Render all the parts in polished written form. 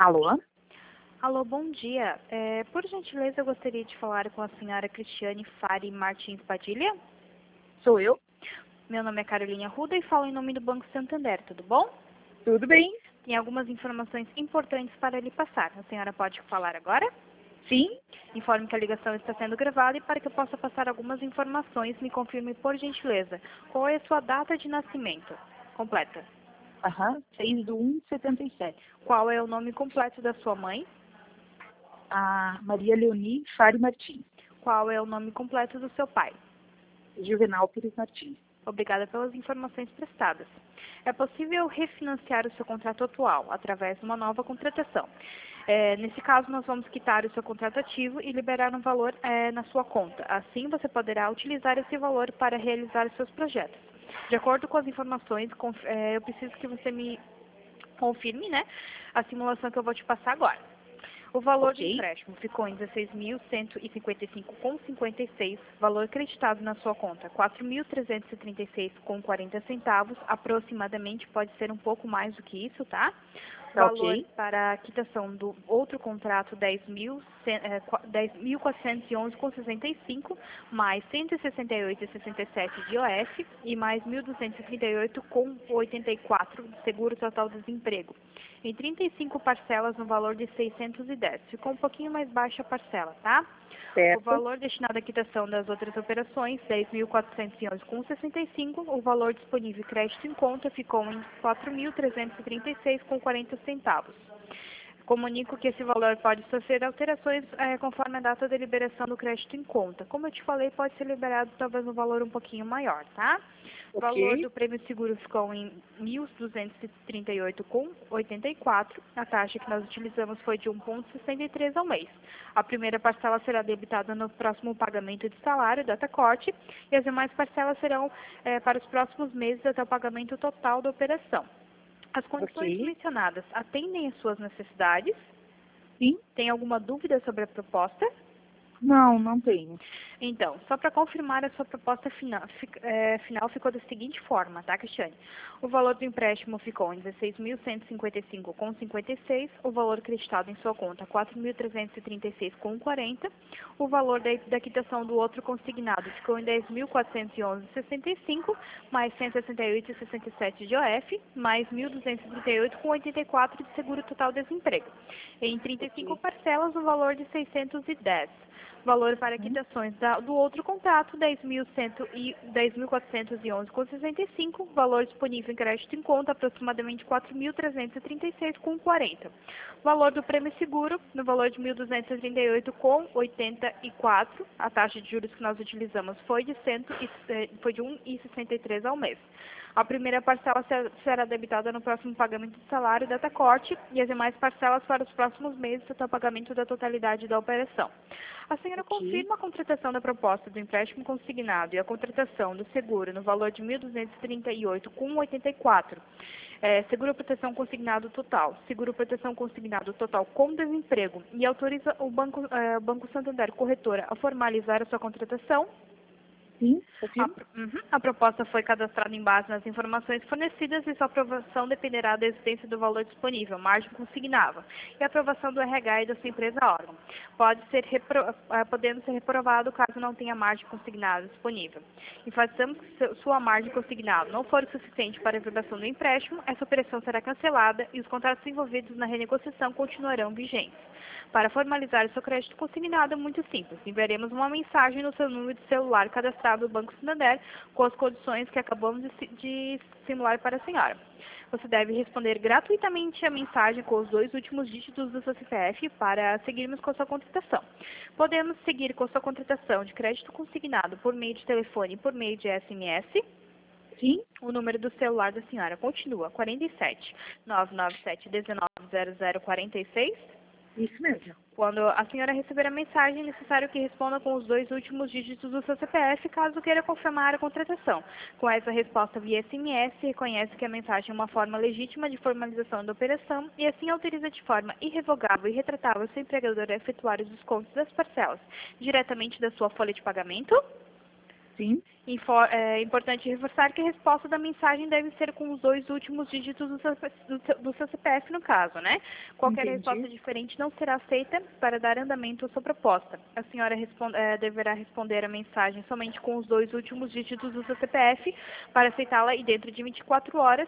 Alô? Alô, bom dia. Por gentileza, eu gostaria de falar com a senhora Cristiane Fari Martins Padilha. Sou eu? Meu nome é Carolina Ruda e falo em nome do Banco Santander, tudo bom? Tudo bem? Tem algumas informações importantes para lhe passar. A senhora pode falar agora? Sim? Informe que a ligação está sendo gravada e para que eu possa passar algumas informações, me confirme por gentileza. Qual é a sua data de nascimento completa? 6/1/77. Qual é o nome completo da sua mãe? A Maria Leoni Fari Martins. Qual é o nome completo do seu pai? Juvenal Pires Martins. Obrigada pelas informações prestadas. É possível refinanciar o seu contrato atual através de uma nova contratação. Nesse caso, nós vamos quitar o seu contrato ativo e liberar um valor na sua conta. Assim, você poderá utilizar esse valor para realizar os seus projetos. De acordo com as informações, eu preciso que você me confirme, né, a simulação que eu vou te passar agora. O valor do empréstimo ficou em 16.155,56, valor creditado na sua conta 4.336,40 centavos, aproximadamente, pode ser um pouco mais do que isso, tá? Valor para a quitação do outro contrato 10.411,65, mais 168,67 de IOF e mais 1.238,84 de seguro total desemprego. Em 35 parcelas no valor de 610. Ficou um pouquinho mais baixa a parcela, tá? Certo. O valor destinado à quitação das outras operações, 10.411,65. O valor disponível crédito em conta ficou em 4.336,40 centavos. Comunico que esse valor pode sofrer alterações conforme a data de liberação do crédito em conta. Como eu te falei, pode ser liberado talvez um valor um pouquinho maior, tá? O valor do prêmio seguro ficou em 1.238,84. A taxa que nós utilizamos foi de 1,63 ao mês. A primeira parcela será debitada no próximo pagamento de salário, data corte, e as demais parcelas serão para os próximos meses até o pagamento total da operação. As condições mencionadas atendem às suas necessidades? Sim. Tem alguma dúvida sobre a proposta? Não, não tenho. Então, só para confirmar, a sua proposta final ficou da seguinte forma, tá, Cristiane? O valor do empréstimo ficou em 16.155,56, o valor creditado em sua conta 4.336,40, o valor da quitação do outro consignado ficou em 10.411,65, mais 168,67 de IOF, mais 1.238,84 de seguro total desemprego. Em 35 parcelas, o valor de 610. Valor para quitações do outro contrato, 10.411,65. Valor disponível em crédito em conta, aproximadamente 4.336,40. Valor do prêmio seguro, no valor de 1.238,84. A taxa de juros que nós utilizamos foi de 1,63 ao mês. A primeira parcela será debitada no próximo pagamento de salário, data corte, e as demais parcelas para os próximos meses até o pagamento da totalidade da operação. A senhora confirma a contratação da proposta do empréstimo consignado e a contratação do seguro no valor de 1.238,84. Seguro proteção consignado total, seguro proteção consignado total com desemprego, e autoriza o Banco Santander Corretora a formalizar a sua contratação? Sim, A proposta foi cadastrada em base nas informações fornecidas e sua aprovação dependerá da existência do valor disponível, margem consignável, e a aprovação do RH e da sua empresa órgão, podendo ser reprovado caso não tenha margem consignada disponível. Enfatizamos que se sua margem consignada não for o suficiente para a aprovação do empréstimo, essa operação será cancelada e os contratos envolvidos na renegociação continuarão vigentes. Para formalizar o seu crédito consignado é muito simples. Enviaremos uma mensagem no seu número de celular cadastrado no Banco Santander com as condições que acabamos de simular para a senhora. Você deve responder gratuitamente a mensagem com os 2 últimos dígitos do seu CPF para seguirmos com a sua contratação. Podemos seguir com a sua contratação de crédito consignado por meio de telefone e por meio de SMS? Sim. O número do celular da senhora continua 47 997 19 0046. Isso mesmo. Quando a senhora receber a mensagem, é necessário que responda com os 2 últimos dígitos do seu CPF, caso queira confirmar a contratação. Com essa resposta via SMS, reconhece que a mensagem é uma forma legítima de formalização da operação e assim autoriza de forma irrevogável e retratável seu empregador a efetuar os descontos das parcelas diretamente da sua folha de pagamento? Sim. É importante reforçar que a resposta da mensagem deve ser com os 2 últimos dígitos do seu CPF, no caso, né? Qualquer resposta Entendi. diferente não será aceita para dar andamento à sua proposta. A senhora deverá responder a mensagem somente com os 2 últimos dígitos do seu CPF para aceitá-la e dentro de 24 horas.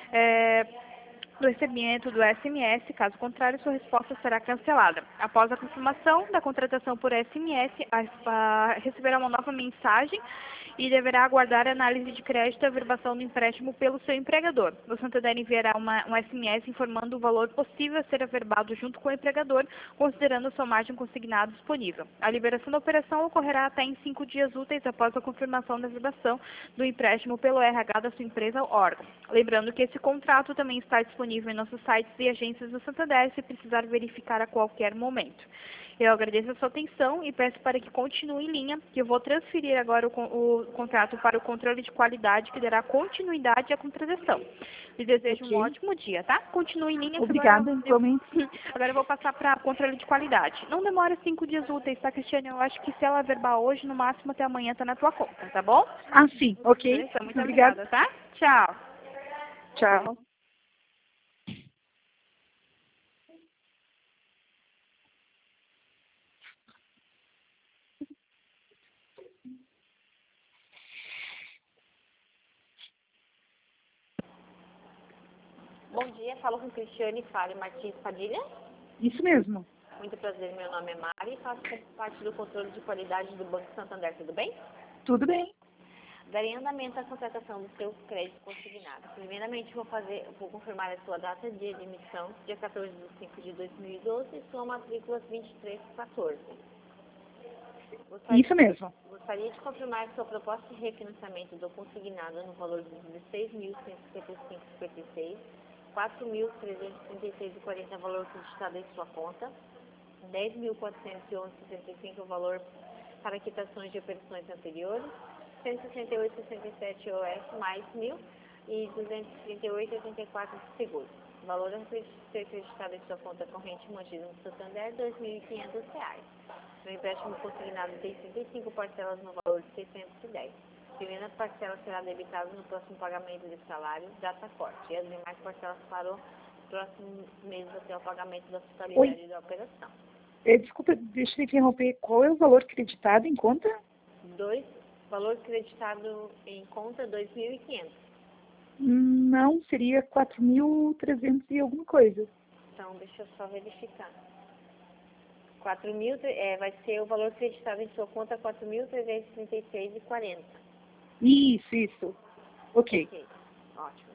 Do recebimento do SMS, caso contrário, sua resposta será cancelada. Após a confirmação da contratação por SMS, receberá uma nova mensagem e deverá aguardar a análise de crédito e averbação do empréstimo pelo seu empregador. O Santander enviará um SMS informando o valor possível a ser averbado junto com o empregador, considerando sua margem consignada disponível. A liberação da operação ocorrerá até em 5 dias úteis após a confirmação da averbação do empréstimo pelo RH da sua empresa ou órgão. Lembrando que esse contrato também está disponível em nossos sites e agências do Santander, se precisar verificar a qualquer momento. Eu agradeço a sua atenção e peço para que continue em linha, que eu vou transferir agora o contrato para o controle de qualidade, que dará continuidade à contratação. Lhe desejo um ótimo dia, tá? Continue em linha. Obrigada, igualmente. Agora eu vou passar para o controle de qualidade. Não demora 5 dias úteis, tá, Cristiane? Eu acho que se ela averbar hoje, no máximo até amanhã tá na tua conta, tá bom? Ah, sim. Ok. Muito Obrigada. obrigada, tá? Tchau. Tchau. Bom dia, falo com Cristiane Fale Martins Padilha. Isso mesmo. Muito prazer, meu nome é Mari e faço parte do controle de qualidade do Banco Santander, tudo bem? Tudo bem. Darei andamento à contratação do seu crédito consignado. Primeiramente, vou confirmar a sua data de emissão, dia 14 de 5 de 2012, e sua matrícula 2314. Isso mesmo. Gostaria de confirmar sua proposta de refinanciamento do consignado no valor de R$ 16.155,56, R$ 4.336,40 valor acreditado em sua conta, R$ 10.411,65 valor para quitações de operações anteriores, R$ 168,67 OS mais 1.000 e R$ 238,84 de seguro. Valor a ser acreditado em sua conta corrente mantida no Santander, R$ 2.500. O empréstimo consignado tem 35 parcelas no valor de 610. A primeira parcela será debitada no próximo pagamento de salário, data corte, e as demais parcelas para os próximos meses até o pagamento da totalidade da operação. Desculpa, deixa eu interromper. Qual é o valor creditado em conta? Valor creditado em conta, 2.500. Não, seria 4.300 e alguma coisa. Então, deixa eu só verificar. 4.000, vai ser o valor creditado em sua conta, 4.336,40. Isso. Ok. Ótimo.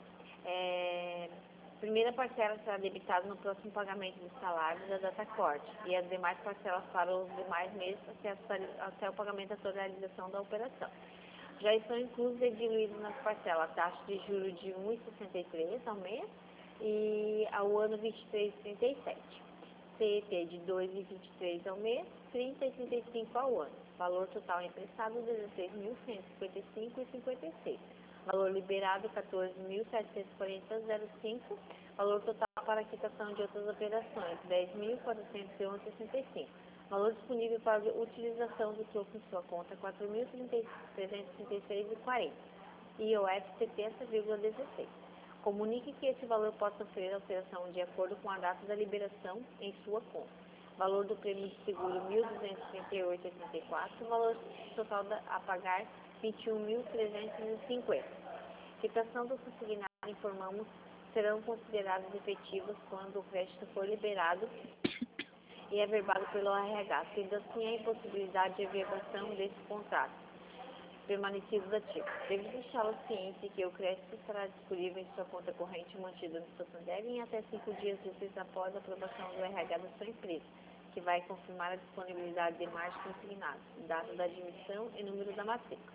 Primeira parcela será debitada no próximo pagamento do salário da data corte e as demais parcelas para os demais meses até o pagamento da totalização da operação. Já estão inclusos e diluídos nas parcelas a taxa de juros de 1,63 ao mês e ao ano 23,37. CET de 2,23 ao mês, 30,35 ao ano. Valor total emprestado, R$ 16.155,56. Valor liberado, R$ 14.740,05. Valor total para quitação de outras operações, R$ 10.411,65. Valor disponível para utilização do troco em sua conta, R$ 4.336,40. IOF 70,16. Comunique que esse valor pode sofrer alteração de acordo com a data da liberação em sua conta. Valor do prêmio de seguro, R$ 1.238,84. Valor total a pagar, R$ 21.350. Quitação do consignado, informamos, serão consideradas efetivas quando o crédito for liberado e averbado pelo RH, sendo assim a impossibilidade de averbação desse contrato permanecidos ativos. Deve deixá-lo ciente que o crédito estará disponível em sua conta corrente mantida no Santander em até 5 dias úteis após a aprovação do RH da sua empresa, que vai confirmar a disponibilidade de margem consignada, data da admissão e número da matrícula.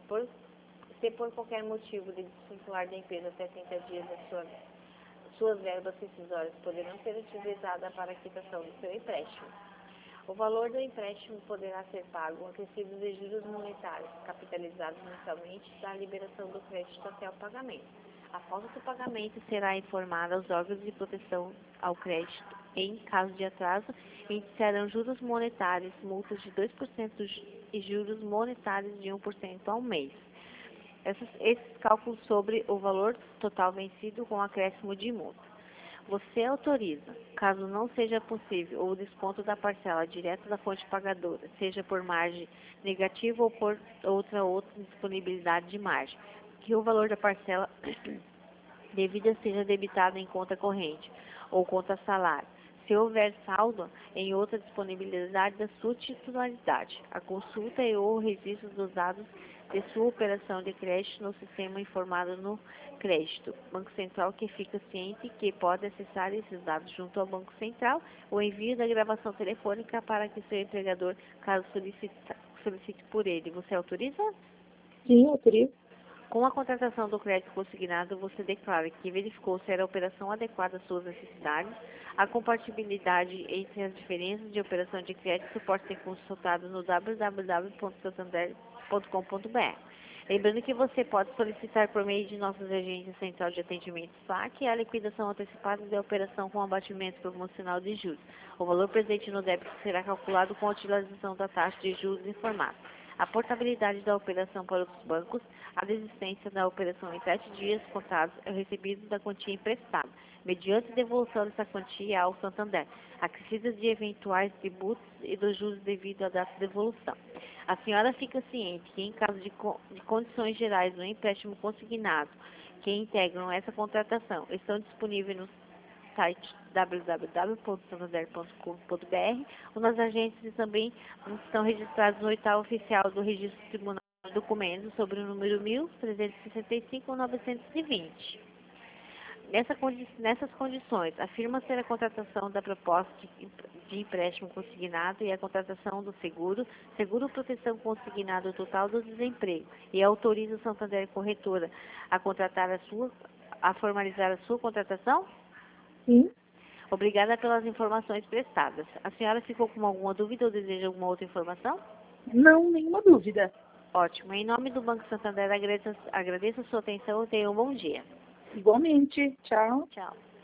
Se por qualquer motivo de desvincular da empresa até 30 dias, suas verbas rescisórias poderão ser utilizadas para a quitação do seu empréstimo. O valor do empréstimo poderá ser pago acrescido de juros monetários, capitalizados mensalmente da liberação do crédito até o pagamento. Após o pagamento, será informado aos órgãos de proteção ao crédito Em caso de atraso, iniciarão juros monetários, multas de 2% e juros monetários de 1% ao mês. Esses cálculos sobre o valor total vencido com acréscimo de multa. Você autoriza, caso não seja possível o desconto da parcela direto da fonte pagadora, seja por margem negativa ou por outra disponibilidade de margem, que o valor da parcela devida seja debitado em conta corrente ou conta salário, se houver saldo em outra disponibilidade da sua titularidade. A consulta e ou registro dos dados de sua operação de crédito no sistema informado no crédito. Banco Central que fica ciente que pode acessar esses dados junto ao Banco Central, o envio da gravação telefônica para que seu empregador, caso solicite por ele. Você autoriza? Sim, autorizo. Com a contratação do crédito consignado, você declara que verificou se era a operação adequada às suas necessidades. A compatibilidade entre as diferenças de operação de crédito pode ser consultado no www.santander.com.br. Lembrando que você pode solicitar por meio de nossas agências central de atendimento SAC a liquidação antecipada da operação com abatimento promocional de juros. O valor presente no débito será calculado com a utilização da taxa de juros informada. A portabilidade da operação para outros bancos, a desistência da operação em 7 dias contados é o recebido da quantia emprestada, mediante devolução dessa quantia ao Santander, acrescidas de eventuais tributos e dos juros devido à data de devolução. A senhora fica ciente que, em caso de condições gerais do empréstimo consignado que integram essa contratação, estão disponíveis no site www.santander.com.br, nas agências também estão registrados no 8º oficial do Registro Tribunal de Documentos sobre o número 1365-920. Nessas condições, afirma ser a contratação da proposta de empréstimo consignado e a contratação do seguro proteção consignado total do desemprego, e autoriza o Santander Corretora a formalizar a sua contratação? Sim. Obrigada pelas informações prestadas. A senhora ficou com alguma dúvida ou deseja alguma outra informação? Não, nenhuma dúvida. Ótimo. Em nome do Banco Santander, agradeço a sua atenção e tenha um bom dia. Igualmente. Tchau. Tchau.